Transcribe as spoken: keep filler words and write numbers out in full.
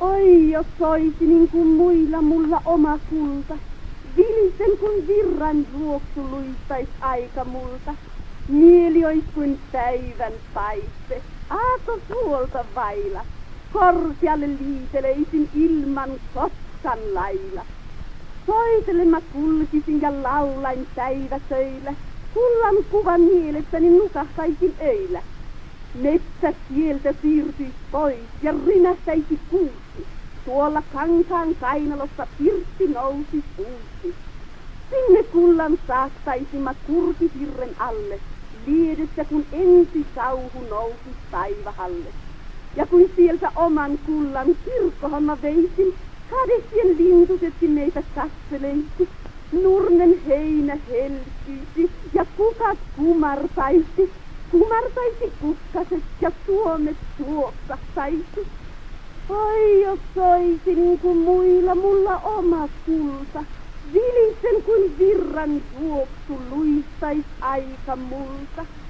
Oi, jos soisi niin kuin muilla mulla oma kulta, vilisen kun virran ruoksu luistais aika multa. Mieli ois kuin päivän paiste, aako suolta vailla, korkealle liiteleisin ilman kotkan lailla. Soitelle mä kulkisin ja laulain päivätöillä, kullan kuvan mielessäni nukahtaisin öillä. Metsä sieltä siirtyis pois ja rinähtäisi kuusi, tuolla kankaan kainalossa pirtti nousis uusi. Sinne kullan saattaisin mä kurkihirren alle, liedessä kun ensi sauhu nousi taivahalle. Ja kun sieltä oman kullan kirkkohan mä veisin, kadessien lintusetkin meitä katseleisi. Nurmen heinä helkyisi ja kukat kumartaisi, kumartaisi kukkaset ja suomet tuoksahtaisi. Oi, jos soisi niin kuin muilla mulla oma kulta, vilisen kuin virran juoksu luistais aika multa.